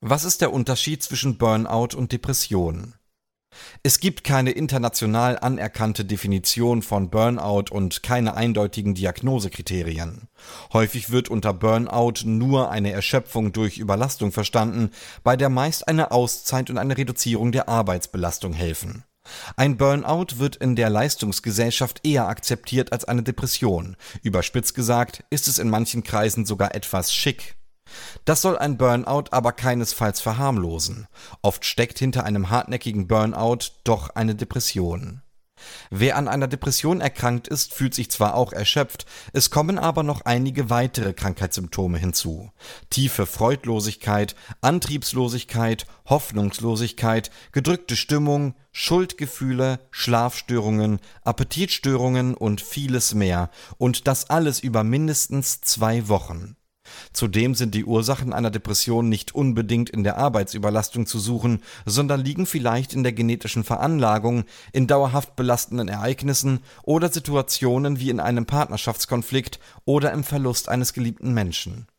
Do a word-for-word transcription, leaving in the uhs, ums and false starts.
Was ist der Unterschied zwischen Burnout und Depression? Es gibt keine international anerkannte Definition von Burnout und keine eindeutigen Diagnosekriterien. Häufig wird unter Burnout nur eine Erschöpfung durch Überlastung verstanden, bei der meist eine Auszeit und eine Reduzierung der Arbeitsbelastung helfen. Ein Burnout wird in der Leistungsgesellschaft eher akzeptiert als eine Depression. Überspitzt gesagt ist es in manchen Kreisen sogar etwas schick. Das soll ein Burnout aber keinesfalls verharmlosen. Oft steckt hinter einem hartnäckigen Burnout doch eine Depression. Wer an einer Depression erkrankt ist, fühlt sich zwar auch erschöpft, es kommen aber noch einige weitere Krankheitssymptome hinzu. Tiefe Freudlosigkeit, Antriebslosigkeit, Hoffnungslosigkeit, gedrückte Stimmung, Schuldgefühle, Schlafstörungen, Appetitstörungen und vieles mehr. Und das alles über mindestens zwei Wochen. Zudem sind die Ursachen einer Depression nicht unbedingt in der Arbeitsüberlastung zu suchen, sondern liegen vielleicht in der genetischen Veranlagung, in dauerhaft belastenden Ereignissen oder Situationen wie in einem Partnerschaftskonflikt oder im Verlust eines geliebten Menschen.